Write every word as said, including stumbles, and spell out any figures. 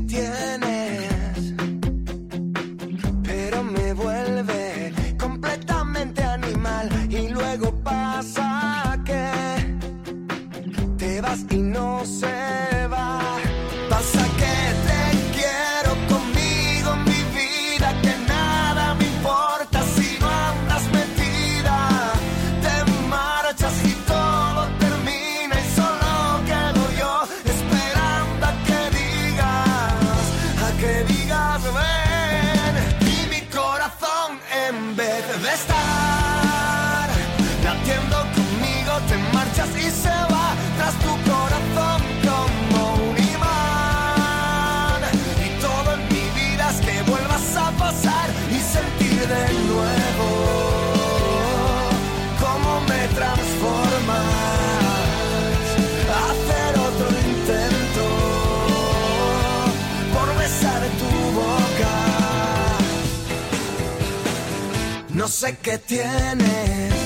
tienes, pero me vuelve completamente animal. Y luego pasa que te vas y no se va. Pasa que te quiero conmigo en mi vida, que nada me importa si no andas metida. Te marchas y todo termina y solo quedo yo esperando a que digas, a que digas ven. Y mi corazón, en vez de estar latiendo conmigo, te marchas y se va tras tu corazón como un imán. Y todo en mi vida es que vuelvas a pasar y sentir de nuevo cómo me transformas. Hacer otro intento por besar tu boca. No sé qué tienes,